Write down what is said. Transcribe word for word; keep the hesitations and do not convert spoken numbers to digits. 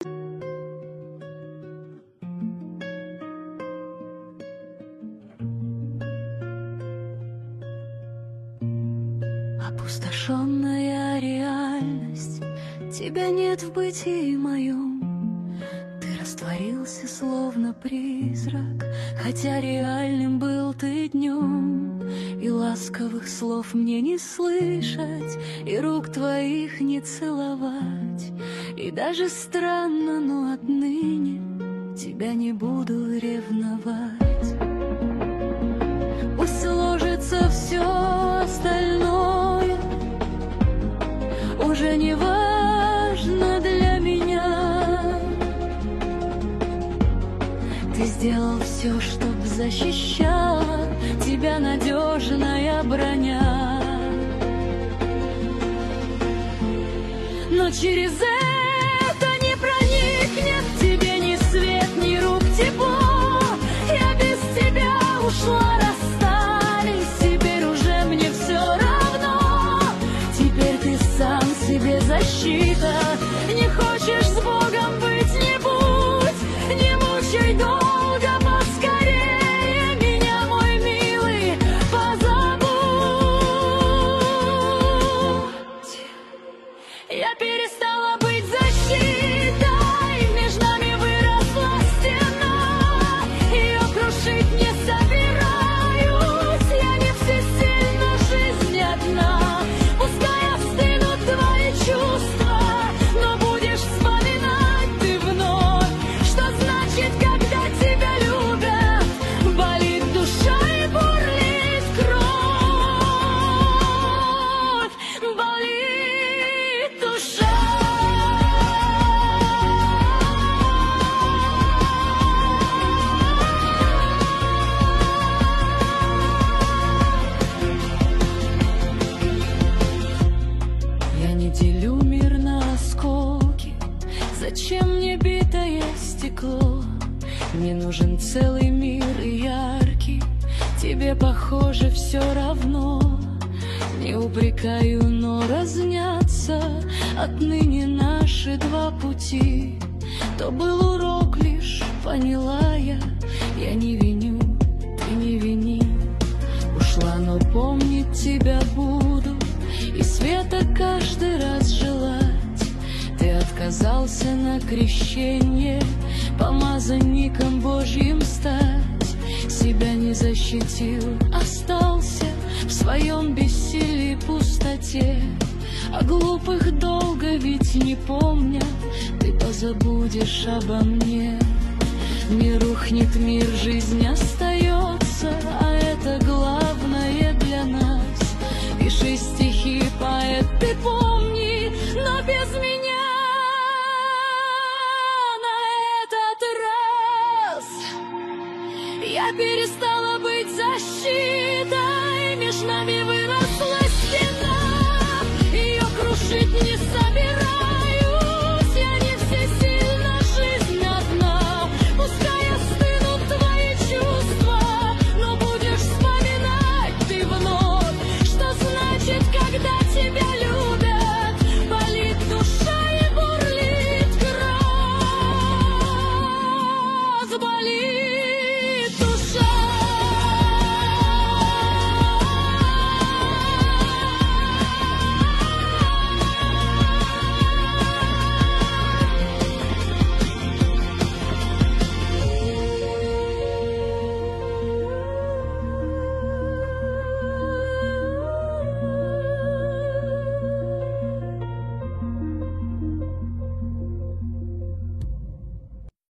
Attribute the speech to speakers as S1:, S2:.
S1: Опустошенная реальность, тебя нет в бытии моем. Ты растворился, словно призрак, хотя реальным был ты днем. И ласковых слов мне не слышать, и рук твоих не целовать. И даже странно, но отныне тебя не буду ревновать. Пусть сложится все остальное, уже не важно для меня. Ты сделал все, чтоб защищала тебя надежная броня. Но через это не проникнет к тебе ни свет, ни рук тепло. Я без тебя ушла, расстались, теперь уже мне все равно. Теперь ты сам себе защита. Не хочешь с Богом быть, не будь, не мучай долго, поскорее меня, мой милый, позабудь. Я перестала быть защитой, между нами выросла стена. Ее крушить не собираюсь, я не всесильна, жизнь одна. Пускай остынут твои чувства, но будешь вспоминать ты вновь, что значит, когда тебя любят. Болит душа и бурлит кровь, болит душа. Я не делю мир на осколки, зачем мне битое стекло? Мне нужен целый мир и яркий, тебе, похоже, все равно. Не упрекаю, но разнятся отныне наши два пути. То был урок лишь, поняла я, я не виню, ты не вини. Ушла, но помнить тебя буду, и света каждый раз желать. Ты отказался на крещение, помазанником Божьим стать. Себя не защитил, остался в своем бессилии и пустоте. А глупых долго ведь не помня, ты позабудешь обо мне. Не рухнет мир, жизнь остается, а это главное для нас. Пиши стихи, поэт, ты помни, но без меня на этот раз. Я перестала быть защитой, между нами